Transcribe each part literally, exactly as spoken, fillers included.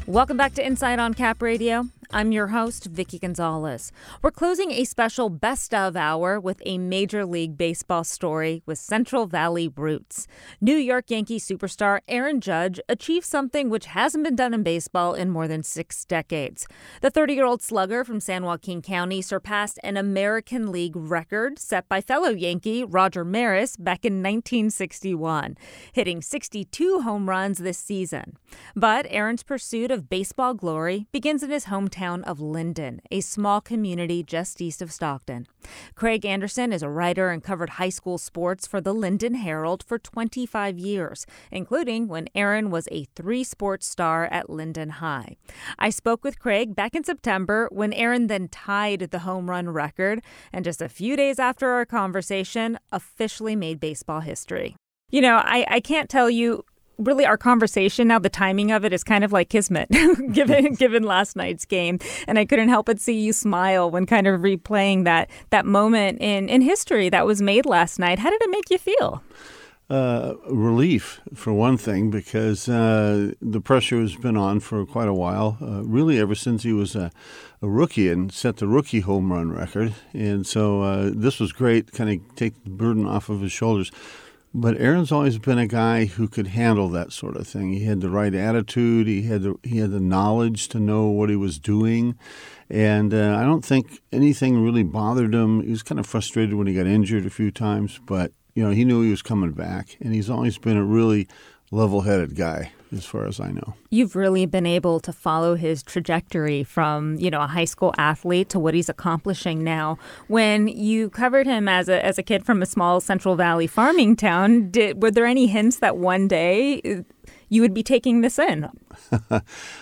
Welcome back to Inside on Cap Radio. I'm your host, Vicky Gonzalez. We're closing a special Best of Hour with a Major League Baseball story with Central Valley roots. New York Yankees superstar Aaron Judge achieved something which hasn't been done in baseball in more than six decades. The thirty-year-old slugger from San Joaquin County surpassed an American League record set by fellow Yankee Roger Maris back in nineteen sixty-one, hitting sixty-two home runs this season. But Aaron's pursuit of baseball glory begins in his hometown of Linden, a small community just east of Stockton. Craig Anderson is a writer and covered high school sports for the Linden Herald for twenty-five years, including when Aaron was a three-sport star at Linden High. I spoke with Craig back in September when Aaron then tied the home run record, and just a few days after our conversation, officially made baseball history. You know, I, I can't tell you really our conversation now, the timing of it is kind of like kismet, given given last night's game. And I couldn't help but see you smile when kind of replaying that that moment in, in history that was made last night. How did it make you feel? Uh, relief, for one thing, because uh, the pressure has been on for quite a while, uh, really ever since he was a, a rookie and set the rookie home run record. And so uh, this was great, kind of take the burden off of his shoulders. But Aaron's always been a guy who could handle that sort of thing. He had the right attitude. He had the, he had the knowledge to know what he was doing. And uh, I don't think anything really bothered him. He was kind of frustrated when he got injured a few times, but you know, he knew he was coming back. And he's always been a really level-headed guy, as far as I know. You've really been able to follow his trajectory from, you know, a high school athlete to what he's accomplishing now. When you covered him as a as a kid from a small Central Valley farming town, did were there any hints that one day you would be taking this in? uh,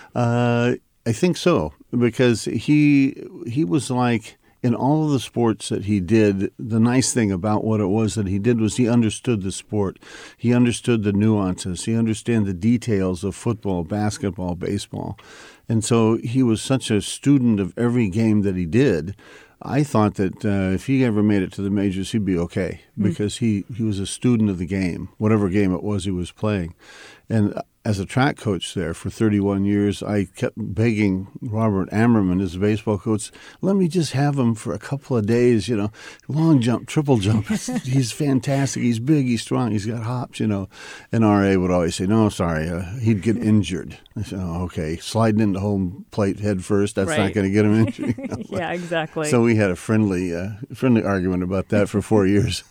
I think so, because he he was like, in all of the sports that he did, the nice thing about what it was that he did was he understood the sport. He understood the nuances. He understood the details of football, basketball, baseball. And so he was such a student of every game that he did. I thought that uh, if he ever made it to the majors, he'd be okay, because he, he was a student of the game, whatever game it was he was playing. And as a track coach there for thirty-one years, I kept begging Robert Ammerman, his baseball coach, let me just have him for a couple of days, you know, long jump, triple jump. He's fantastic. He's big. He's strong. He's got hops, you know. And R A would always say, no, sorry, uh, he'd get injured. I said, oh, okay, sliding into home plate head first, that's right. not going to get him injured. You know? Yeah, exactly. So we had a friendly, uh, friendly argument about that for four years.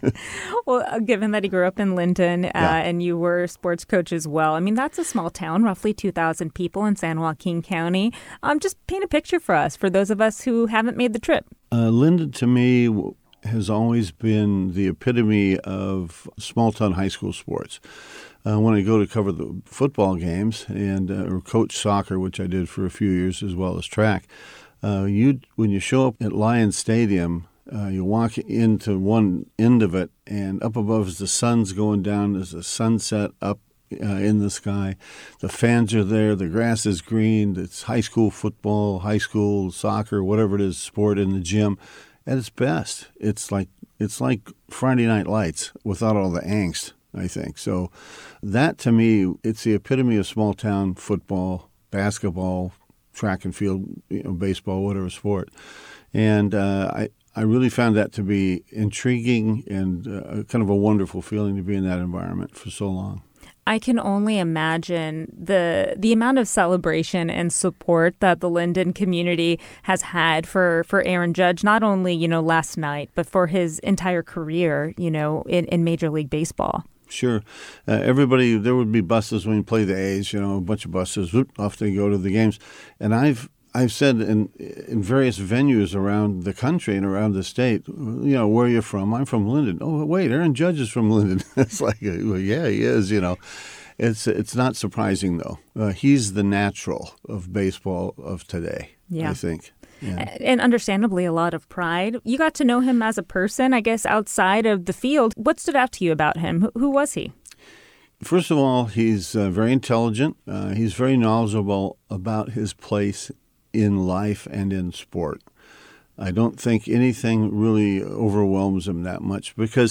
Well, uh, given that he grew up in Linden uh, yeah. and you were a sports coach as well, I mean, that's a small town, roughly two thousand people in San Joaquin County. Um, just paint a picture for us, for those of us who haven't made the trip. Uh, Linden, to me, has always been the epitome of small-town high school sports. Uh, when I go to cover the football games and uh, or coach soccer, which I did for a few years, as well as track, uh, you when you show up at Lions Stadium, Uh, you walk into one end of it, and up above as the sun's going down, there's a sunset up uh, in the sky. The fans are there. The grass is green. It's high school football, high school soccer, whatever it is, sport in the gym at its best. It's like it's like Friday Night Lights without all the angst, I think. So that, to me, it's the epitome of small-town football, basketball, track and field, you know, baseball, whatever sport. And uh, I I really found that to be intriguing and uh, kind of a wonderful feeling to be in that environment for so long. I can only imagine the the amount of celebration and support that the Linden community has had for, for Aaron Judge, not only, you know, last night, but for his entire career, you know, in, in Major League Baseball. Sure. Uh, everybody, there would be buses when you play the A's, you know, a bunch of buses, whoop, off they go to the games. And I've I've said in in various venues around the country and around the state, you know, where are you from? I'm from Linden. Oh, wait, Aaron Judge is from Linden. It's like, well, yeah, he is, you know. It's it's not surprising, though. Uh, he's the natural of baseball of today, yeah. I think. Yeah. And understandably, a lot of pride. You got to know him as a person, I guess, outside of the field. What stood out to you about him? Who, who was he? First of all, he's uh, very intelligent. Uh, he's very knowledgeable about his place in life and in sport. I don't think anything really overwhelms him that much because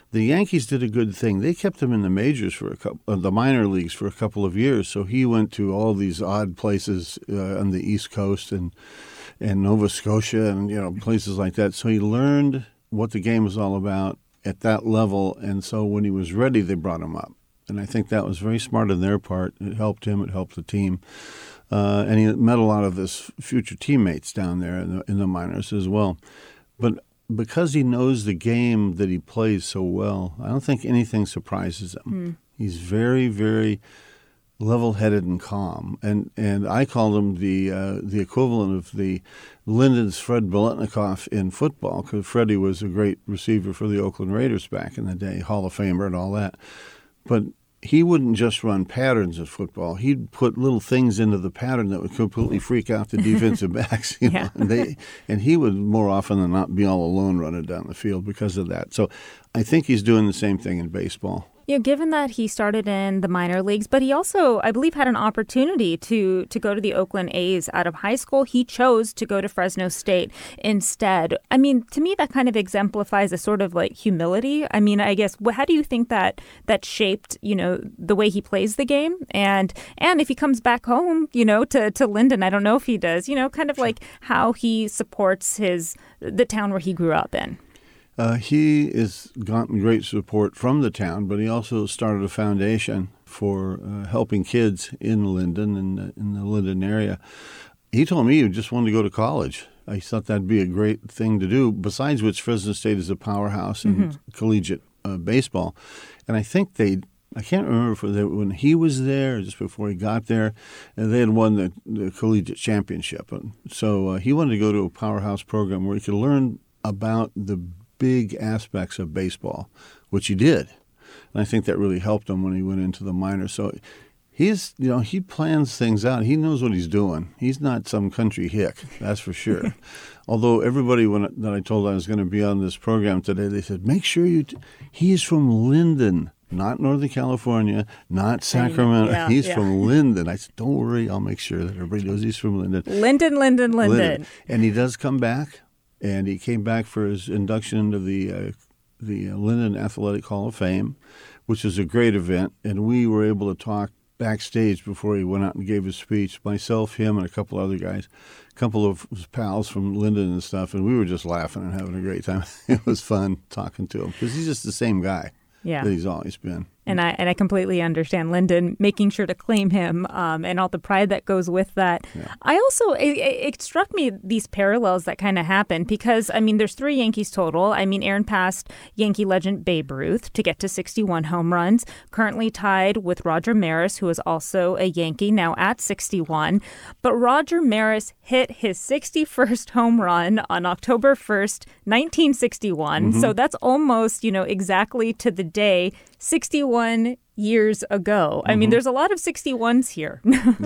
The Yankees did a good thing. They kept him in the majors for a couple, uh, the minor leagues for a couple of years. So he went to all these odd places uh, on the East Coast and and Nova Scotia and you know places like that. So he learned what the game was all about at that level. And so when he was ready, they brought him up. And I think that was very smart on their part. It helped him. It helped the team. Uh, and he met a lot of his future teammates down there in the, in the minors as well. But because he knows the game that he plays so well, I don't think anything surprises him. Mm. He's very, very level-headed and calm. And and I called him the uh, the equivalent of the Linden's Fred Biletnikoff in football, because Freddie was a great receiver for the Oakland Raiders back in the day, Hall of Famer and all that. But he wouldn't just run patterns of football. He'd put little things into the pattern that would completely freak out the defensive backs. You know? Yeah. and, they, and he would more often than not be all alone running down the field because of that. So I think he's doing the same thing in baseball. You know, given that he started in the minor leagues, but he also, I believe, had an opportunity to to go to the Oakland A's out of high school. He chose to go to Fresno State instead. I mean, to me, that kind of exemplifies a sort of like humility. I mean, I guess, how do you think that that shaped, you know, the way he plays the game? And and if he comes back home, you know, to, to Linden, I don't know if he does, you know, kind of like how he supports his the town where he grew up in. Uh, he has gotten great support from the town, but he also started a foundation for uh, helping kids in Linden and in, in the Linden area. He told me he just wanted to go to college. I thought that'd be a great thing to do, besides which Fresno State is a powerhouse in mm-hmm. collegiate uh, baseball. And I think they, I can't remember if they, when he was there or just before he got there, and they had won the, the collegiate championship. And so uh, he wanted to go to a powerhouse program where he could learn about the big aspects of baseball, which he did. And I think that really helped him when he went into the minors. So he's, you know, he plans things out. He knows what he's doing. He's not some country hick, that's for sure. Although everybody when that I told I was going to be on this program today, they said, make sure you, t-. he's from Linden, not Northern California, not Sacramento. Yeah, he's yeah. from Linden. I said, don't worry, I'll make sure that everybody knows he's from Linden. Linden, Linden, Linden. Linden. And he does come back. And he came back for his induction into the uh, the Linden Athletic Hall of Fame, which is a great event. And we were able to talk backstage before he went out and gave his speech. Myself, him, and a couple other guys, a couple of his pals from Linden and stuff. And we were just laughing and having a great time. It was fun talking to him because he's just the same guy yeah. that he's always been. And I and I completely understand Linden making sure to claim him um, and all the pride that goes with that. Yeah. I also, it, it struck me these parallels that kind of happened because, I mean, there's three Yankees total. I mean, Aaron passed Yankee legend Babe Ruth to get to sixty-one home runs, currently tied with Roger Maris, who is also a Yankee, now at sixty-one. But Roger Maris hit his sixty-first home run on October first, nineteen sixty-one. Mm-hmm. So that's almost, you know, exactly to the day sixty-one years ago. I mm-hmm. mean, there's a lot of sixty-ones here. Not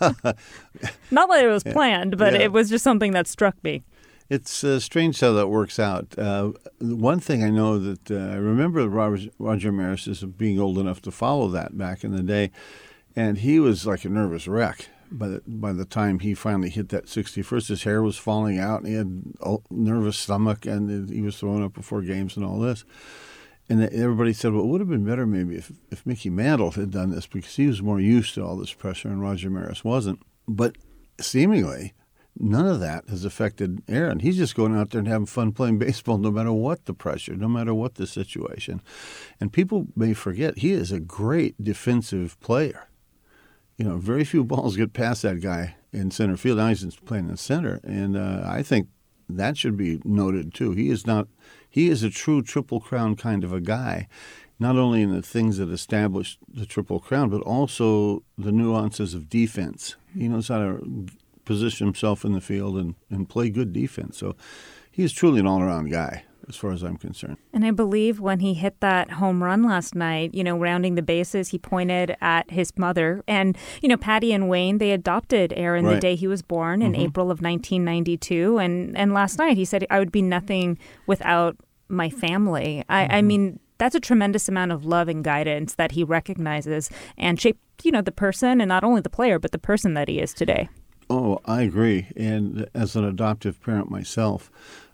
that it was planned, but yeah. it was just something that struck me. It's uh, strange how that works out. Uh, one thing I know that uh, I remember Roger, Roger Maris as being old enough to follow that back in the day, and he was like a nervous wreck. By the, by the time he finally hit that sixty-first, his hair was falling out, and he had a nervous stomach, and he was throwing up before games and all this. And everybody said, well, it would have been better maybe if, if Mickey Mantle had done this because he was more used to all this pressure and Roger Maris wasn't. But seemingly, none of that has affected Aaron. He's just going out there and having fun playing baseball no matter what the pressure, no matter what the situation. And people may forget, he is a great defensive player. You know, very few balls get past that guy in center field. Now he's playing in center. And uh, I think that should be noted, too. He is not... He is a true Triple Crown kind of a guy, not only in the things that established the Triple Crown, but also the nuances of defense. He knows how to position himself in the field and, and play good defense. So he is truly an all-around guy, as far as I'm concerned. And I believe when he hit that home run last night, you know, rounding the bases, he pointed at his mother. And, you know, Patty and Wayne, they adopted Aaron right. the day he was born in mm-hmm. April of nineteen ninety-two. And, and last night he said, I would be nothing without my family. I, mm-hmm. I mean, that's a tremendous amount of love and guidance that he recognizes and shaped, you know, the person and not only the player, but the person that he is today. Oh, I agree. And as an adoptive parent myself,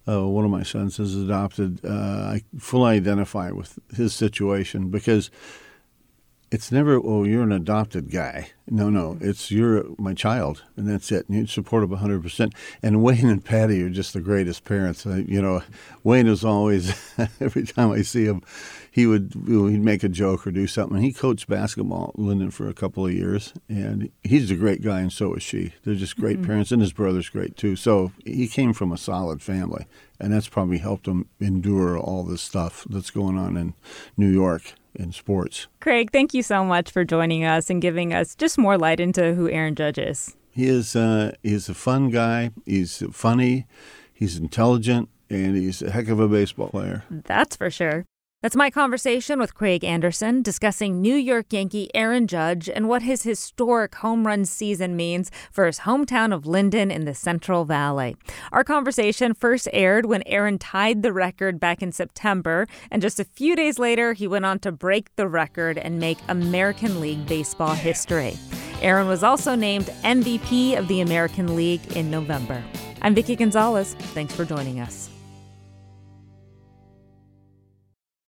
uh, one of my sons is adopted, uh, I fully identify with his situation because it's never, oh, you're an adopted guy. No, no, it's you're my child, and that's it. And you support him one hundred percent. And Wayne and Patty are just the greatest parents. Uh, you know, Wayne is always, every time I see him, he would he'd make a joke or do something. And he coached basketball at Linden for a couple of years, and he's a great guy, and so is she. They're just great mm-hmm. parents, and his brother's great too. So he came from a solid family, and that's probably helped him endure all this stuff that's going on in New York in sports. Craig, thank you so much for joining us and giving us just more light into who Aaron Judge is. He is uh, he's a fun guy. He's funny. He's intelligent, and he's a heck of a baseball player. That's for sure. That's my conversation with Craig Anderson discussing New York Yankee Aaron Judge and what his historic home run season means for his hometown of Linden in the Central Valley. Our conversation first aired when Aaron tied the record back in September, and just a few days later, he went on to break the record and make American League Baseball history. Aaron was also named M V P of the American League in November. I'm Vicki Gonzalez. Thanks for joining us.